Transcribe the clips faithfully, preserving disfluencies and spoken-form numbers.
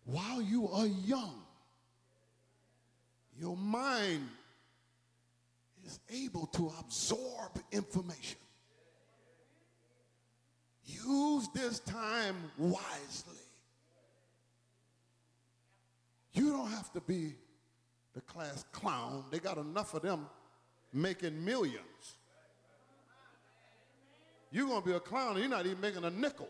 while you are young, your mind is able to absorb information. Use this time wisely. You don't have to be the class clown. They got enough of them making millions. You're going to be a clown and you're not even making a nickel.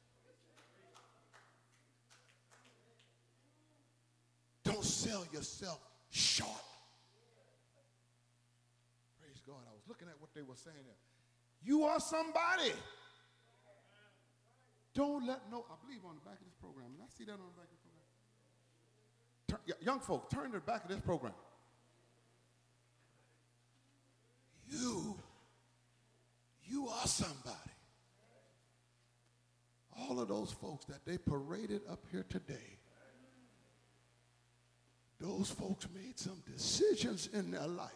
Don't sell yourself short. Praise God. I was looking at what they were saying there. You are somebody. Don't let no, I believe on the back of this program. Did I see that on the back of this program? Turn, young folk, turn to the back of this program. You, you are somebody. All of those folks that they paraded up here today, those folks made some decisions in their life.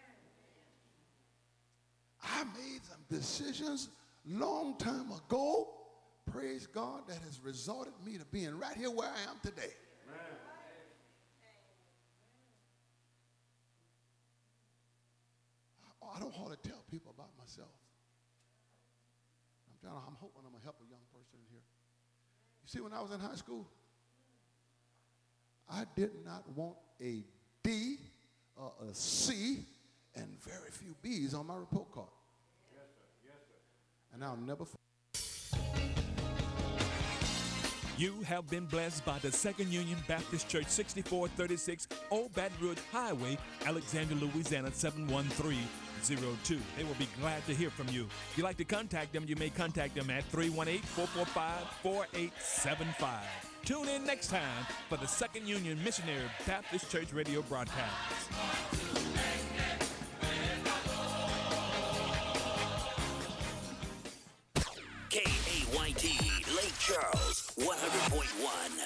I made some decisions long time ago, praise God, that has resulted me to being right here where I am today. Amen. I, I don't hardly tell people about myself. I'm trying to, I'm hoping I'm going to help a young person in here. You see, when I was in high school, I did not want a D, uh, a C, and very few B's on my report card. Yes, sir. Yes, sir. And I'll never forget. You have been blessed by the Second Union Baptist Church, sixty-four thirty-six Old Baton Rouge Highway, Alexandria, Louisiana, seven one three zero two. They will be glad to hear from you. If you'd like to contact them, you may contact them at three one eight, four four five, four eight seven five. Tune in next time for the Second Union Missionary Baptist Church radio broadcast. K A Y T, Lake Charles, one hundred point one.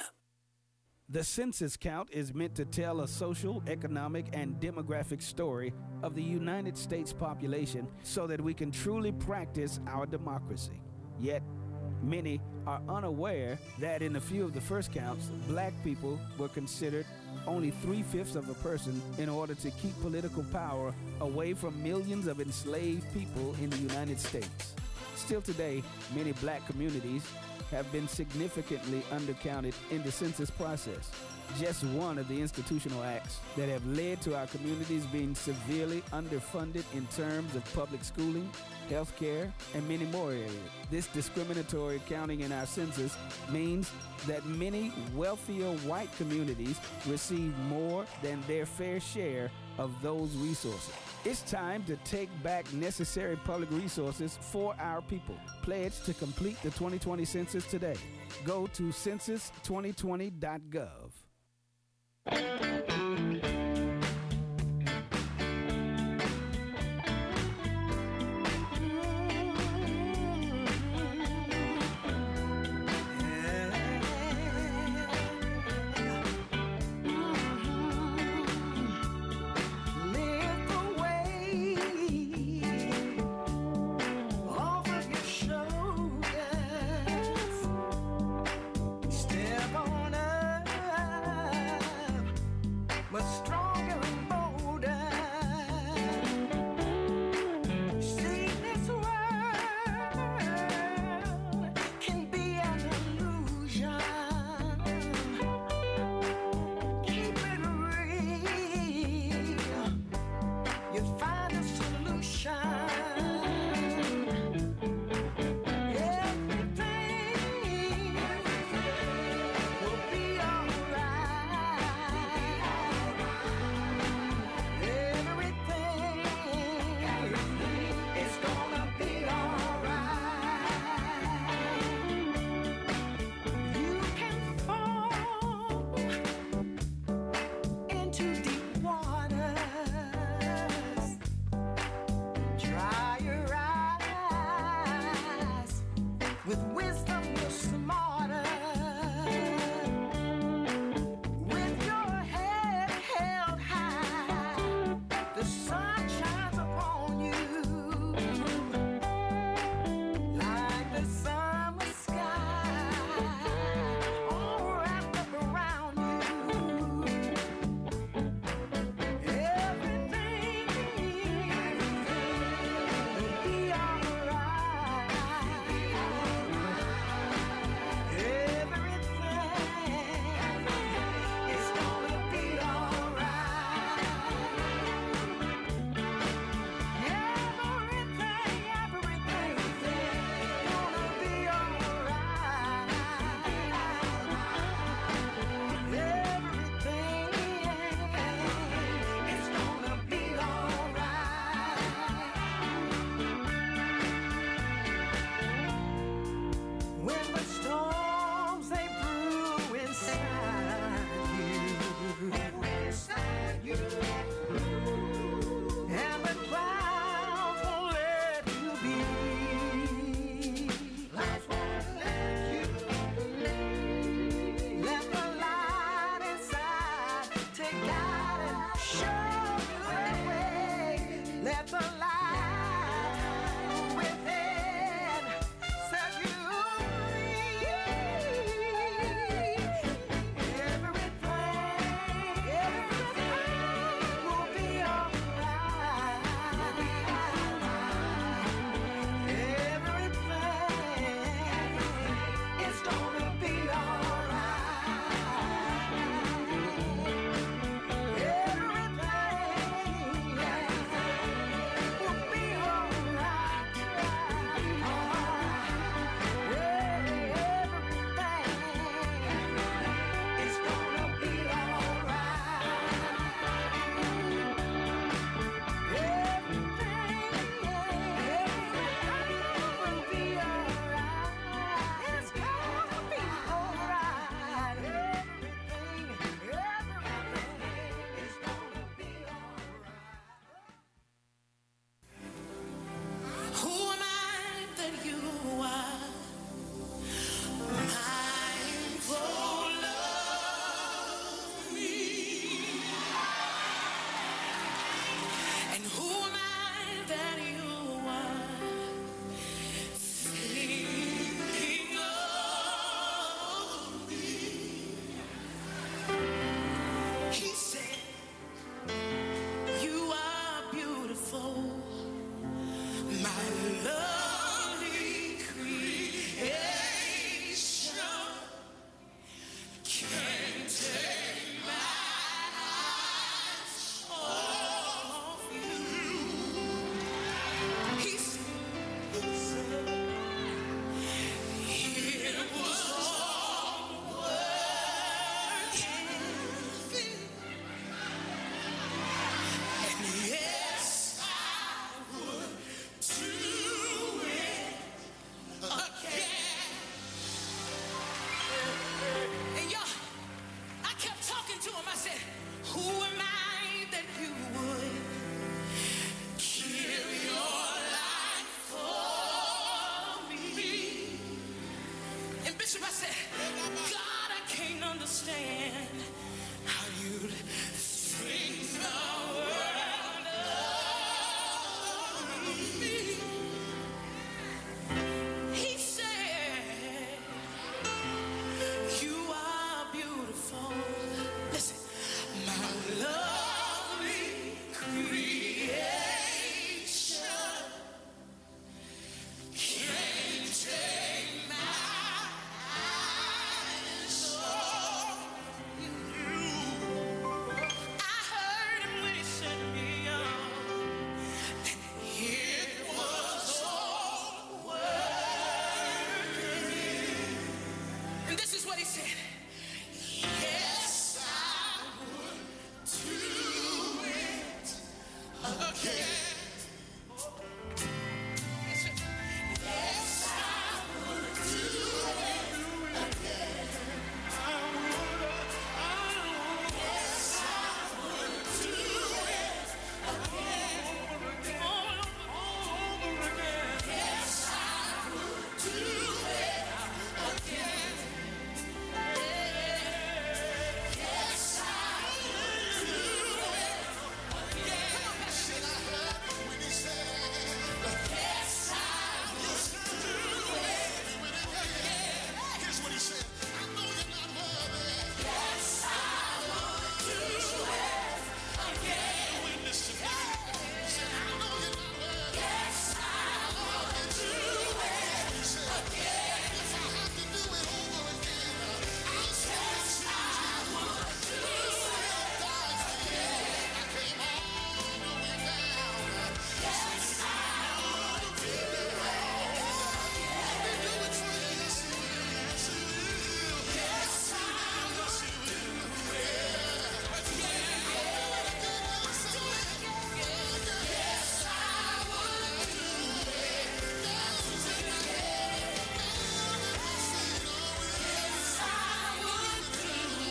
The census count is meant to tell a social, economic, and demographic story of the United States population so that we can truly practice our democracy. Yet, many are unaware that in a few of the first counts, black people were considered only three-fifths of a person in order to keep political power away from millions of enslaved people in the United States. Still today, many black communities have been significantly undercounted in the census process. Just one of the institutional acts that have led to our communities being severely underfunded in terms of public schooling, health care, and many more areas. This discriminatory counting in our census means that many wealthier white communities receive more than their fair share of those resources. It's time to take back necessary public resources for our people. Pledge to complete the twenty twenty census today. Go to census twenty twenty dot gov. Around what he said. Yes, I would do it again. Yes, I would do it again. I would, I would. Yes, I would do it again. All over again. Yes, I would do it again. Yes, I would do it again. Come on, let's sing. I heard it when he said, yes, I would do it again. Here's what he said. I know you're not worthy. Yes, I would do it again. Witness to me. Say, I know you're not worthy. Yes, I would do it again. If I have to do it over again, I'll say, yes, I would do it again. I came all the way down. Yes, I would do it again. Let me do it for you. Yes, you will. Yes, you will. Yes, I would do it again. I'll do it again. I'll do it again. Yes, I would do it again. Yes, I would do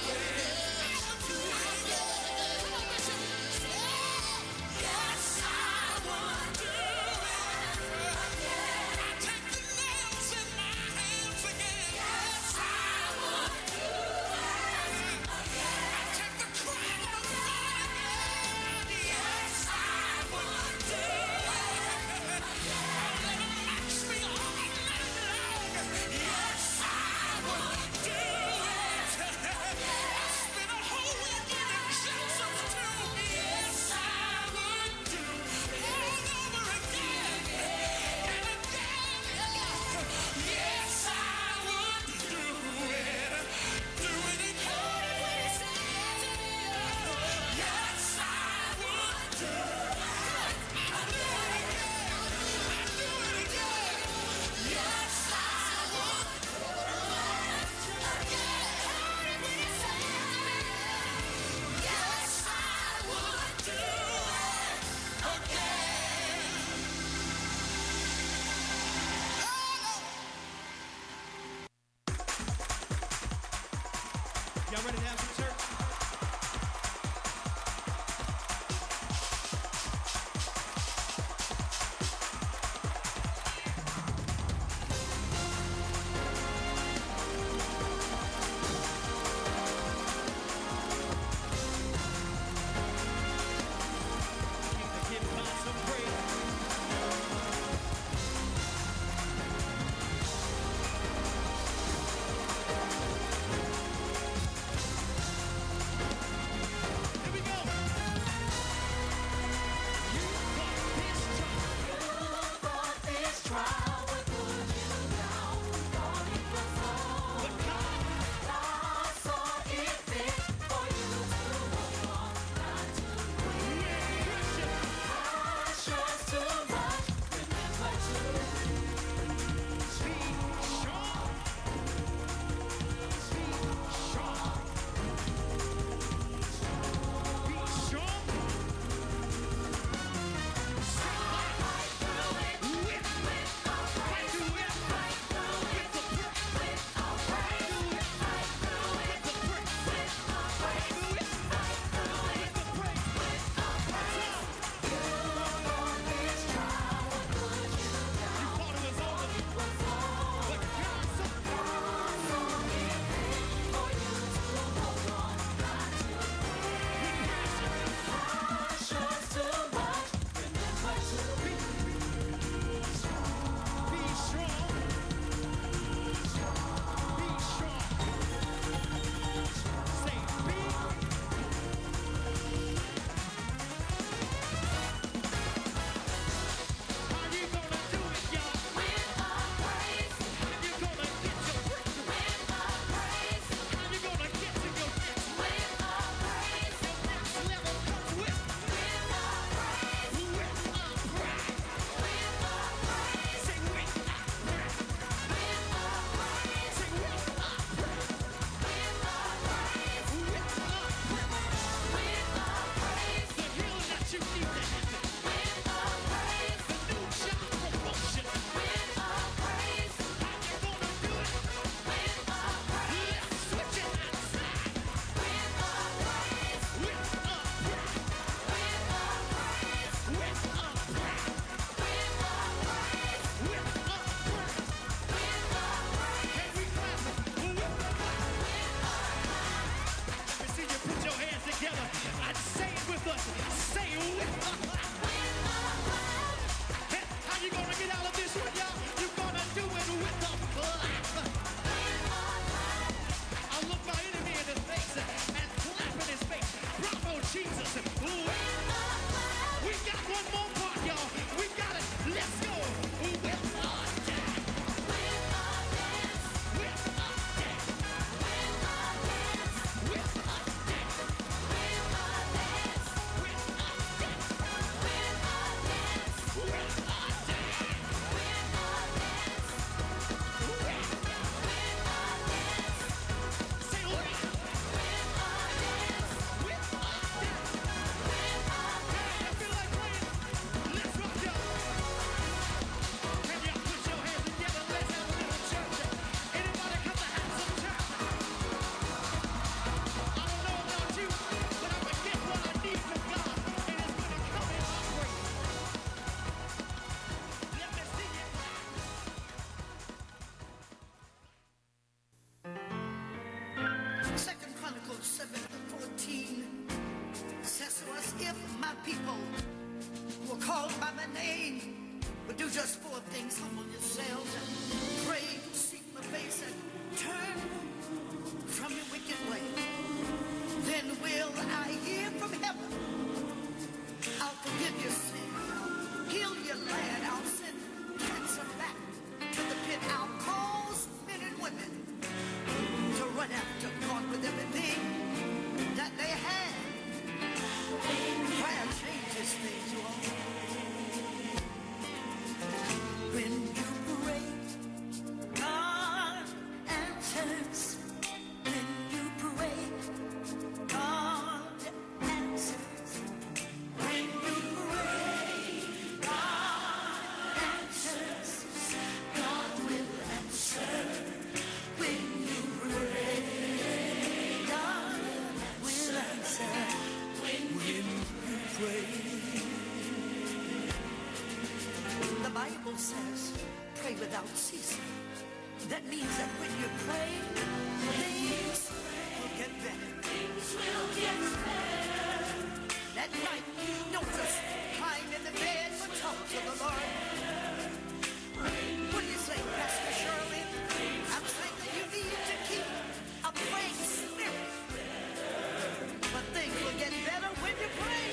it. Yes, I would do it again. I take the nails in my hands again. Yes, I would do it again. I take the crown of thorns again. Yes, I would do it again. I let 'em match me all night long. Yes, I would do it again. I spent a whole weekend in Joseph too. Yes, I would do all over again and again. Yes, I would do it. Do it again. Yes, I would do it. I do it again. I do it again. Yes, I would do it again. Yes, I would do it again. Y'all ready to have some church? Give God some praise. people who are called by my name will do just four things. Humble yourselves and pray, seek my face, and turn from your wicked way. Then will I hear from heaven. I'll forgive your sin. I'll heal your land. I'll send cancer back to the pit. I'll cause men and women to run after God with everything that they have. Prayer changes things, you all. When you pray, God answers. When you pray, God answers. When you pray, God answers. God will answer. When you pray, God will answer. When you pray. The Bible says, pray without ceasing. That means that when you pray, things will get better. Things will get better. That night, don't just climb in the bed, but talk to the Lord. What do you say, Pastor Shirley? I'm saying that you need to keep a praying spirit. But things will get better when you pray.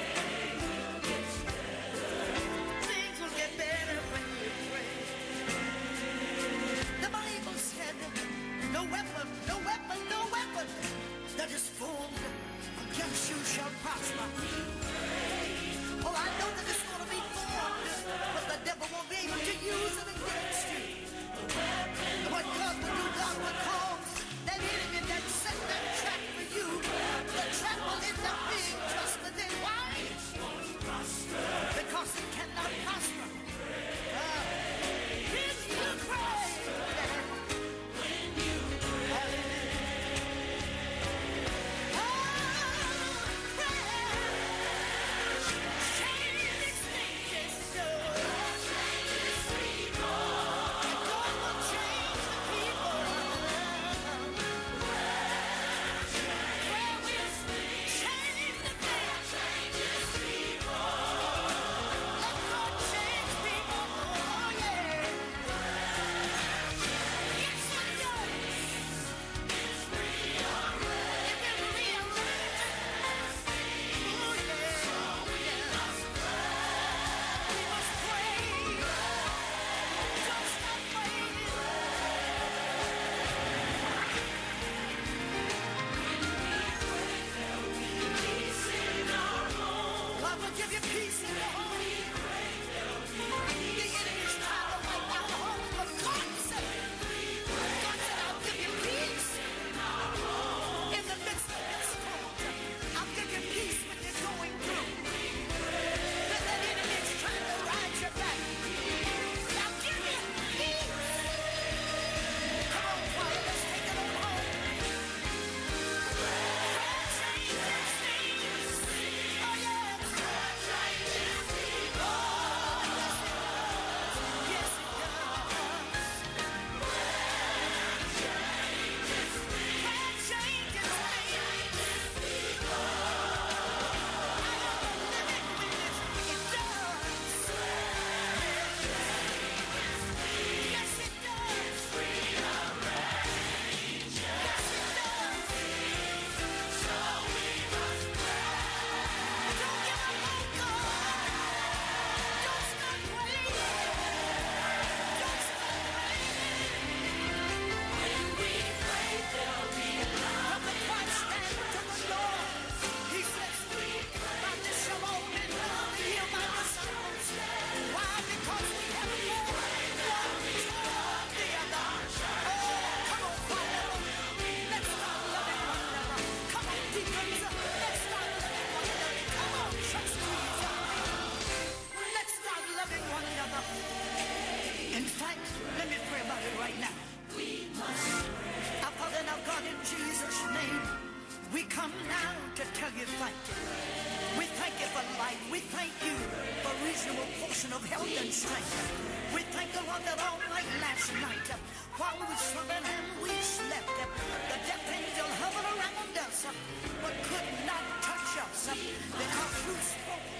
Things will get better when you pray. The Bible said, no weapon, no weapon, no weapon that is formed against you shall prosper. Oh, I know that it's going to be formed, but the devil won't be able to use it against you. What God will do, God will cause that enemy that set that trap for you, the trap will end up being just the day. Why? Because it cannot prosper. Uh, if you pray, when you pray, oh, prayer changes things. Changes people. And God will change the people. Prayer will change the things. Changes people. Let God change people. Oh, yeah. Yes, it does. It will rearrange. Oh, yeah. We must pray. Don't stop praying. God will give you peace in your home. The enemy's trying to wipe out the home, but God said, God said, I'll give you peace in the midst of this storm. I'll give you peace when you're going through. When that enemy's trying to ride your back, I'll give you peace. Come on, choir, let's take it on home. Prayer changes things. Oh, yeah. Prayer changes people. Yes, it does. Prayer changes things. Prayer changes people. I am a living witness. It does. Yes, it does. Yes, it does. So we must pray. Don't give up on God. Don't stop praying. Don't stop praying. When we pray, there'll be love. From the Christ stand to the Lord. He says, by this shalom and love, heal my disciples. Why? Because we have more one to the other. Oh, come on, choir. Let's start loving one another. Come on, deacons. Let's start loving one another. Come on, trustees. Let's start loving one another. In fact, let me pray about it right now. Our Father and our God, in Jesus' name, we come now to tell you thank you. We thank you for life. We thank you for reasonable portion of health and strength. We thank the Lord that all night last night, while we slept and we slept, the death angel hovered around us, but could not touch us, because you spoke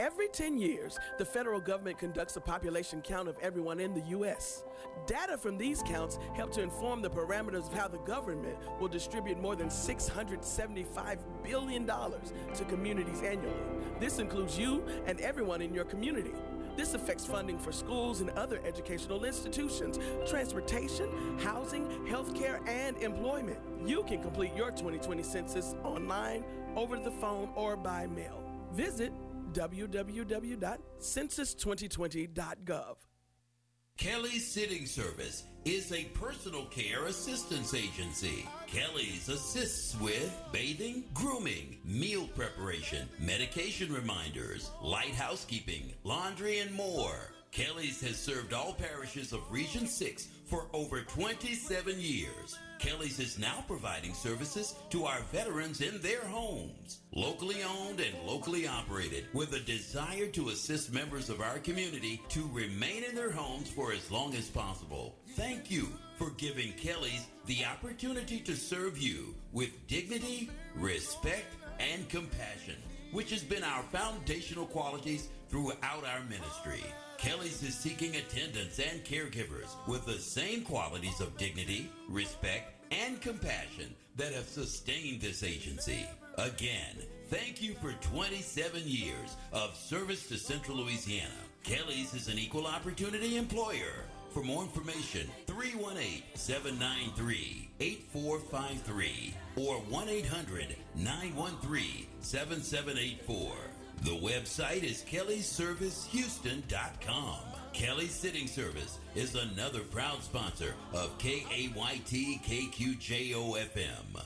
Every ten years, the federal government conducts a population count of everyone in the U S. Data from these counts help to inform the parameters of how the government will distribute more than six hundred seventy-five billion dollars to communities annually. This includes you and everyone in your community. This affects funding for schools and other educational institutions, transportation, housing, healthcare, and employment. You can complete your twenty twenty census online, over the phone, or by mail. Visit w w w dot census twenty twenty dot gov. Kelly's Sitting Service is a personal care assistance agency. Kelly's assists with bathing, grooming, meal preparation, medication reminders, light housekeeping, laundry, and more. Kelly's has served all parishes of Region six for over twenty-seven years. Kelly's is now providing services to our veterans in their homes. Locally owned and locally operated, with a desire to assist members of our community to remain in their homes for as long as possible. Thank you for giving Kelly's the opportunity to serve you with dignity, respect, and compassion, which has been our foundational qualities throughout our ministry. Kelly's is seeking attendants and caregivers with the same qualities of dignity, respect, and compassion that have sustained this agency. Again, thank you for twenty-seven years of service to Central Louisiana. Kelly's is an equal opportunity employer. For more information, three one eight, seven nine three, eight four five three or one eight hundred, nine one three, seven seven eight four. The website is kellys service houston dot com. Kelly's Sitting Service is another proud sponsor of K A Y T K Q J O F M.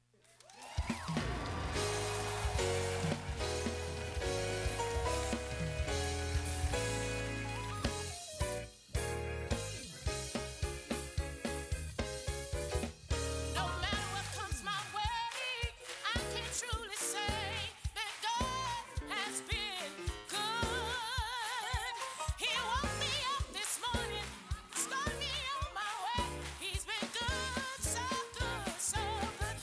No matter what comes my way, I can truly say that God has been good. He woke me up this morning, started me on my way. He's been good, so good, so good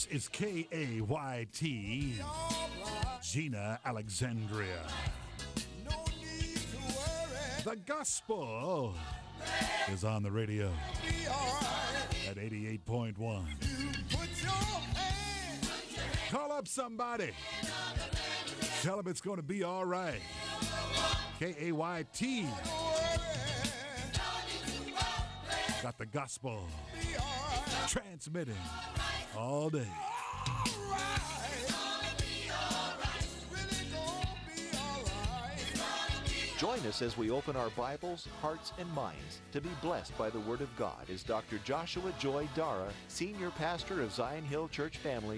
is K A Y T, Gina Alexandria. The gospel is on the radio at eighty-eight point one. Call up somebody. Tell them it's going to be all right. K A Y T. Got the gospel transmitting all day. Join us as we open our Bibles, hearts, and minds to be blessed by the Word of God as Doctor Joshua Joy Dara, Senior Pastor of Zion Hill Church Family,